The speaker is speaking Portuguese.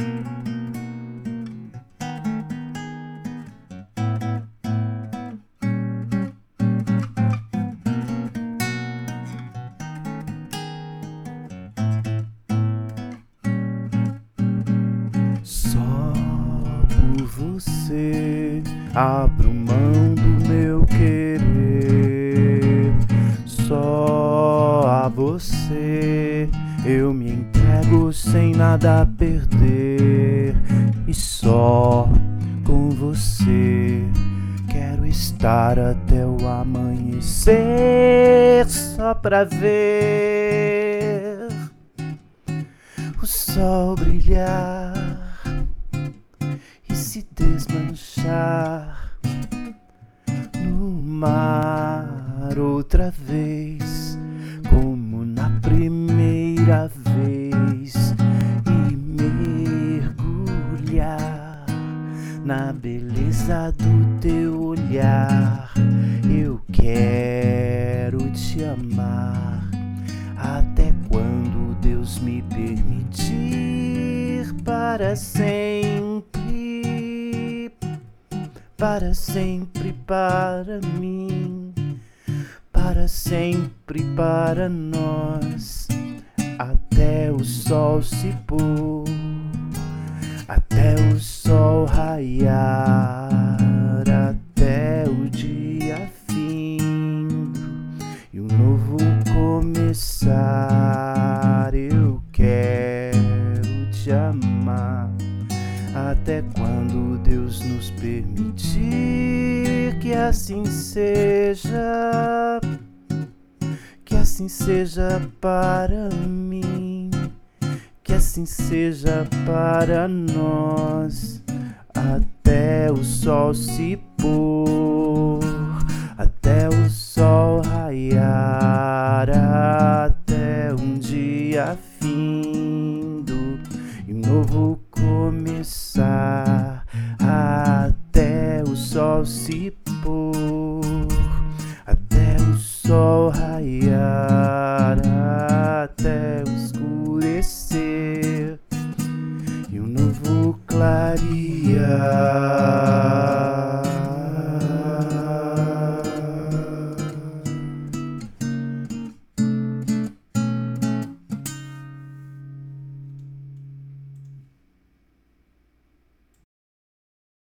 Só por você abro mão do meu querer. Só a você eu me entrego sem nada a perder. E só com você quero estar até o amanhecer, só pra ver o sol brilhar e se desmanchar no mar outra vez, como na primeira vez, e mergulhar na beleza do teu olhar. Eu quero te amar até quando Deus me permitir, para sempre, para sempre, para mim, para sempre, para nós, até o sol se pôr, até o sol raiar, até o dia findo e um novo começar. Eu quero te amar até quando Deus nos permitir. Que assim seja, que assim seja para mim, que assim seja para nós, até o sol se pôr, até o sol raiar, até um dia findo e um novo começar, até o sol se pôr, até o sol raiar.